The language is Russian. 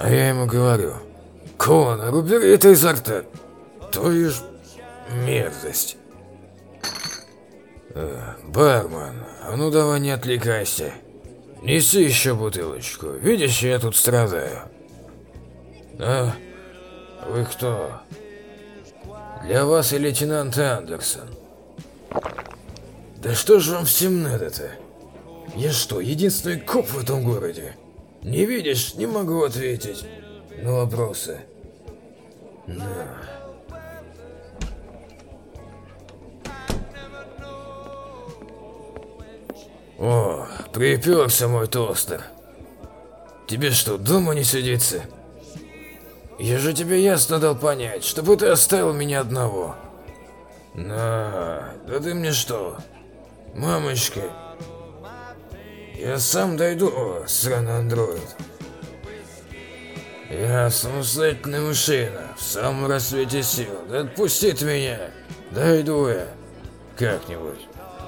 А я ему говорю: Конор, убери это изо рта. Твою ж мерзость. Бармен, а ну давай не отвлекайся. Неси еще бутылочку. Видишь, я тут страдаю. А? Вы кто? Для вас и лейтенант Андерсон. Да что же вам всем надо-то? Я что, единственный коп в этом городе? Не видишь, не могу ответить на вопросы. На. О, приперся мой тостер. Тебе что, дома не сидится? Я же тебе ясно дал понять, чтобы ты оставил меня одного. Да ты мне что, мамочка? Я сам дойду. О, сраный андроид. Я самостоятельный мужчина, в самом рассвете сил. Да отпустите меня. Дойду я как-нибудь.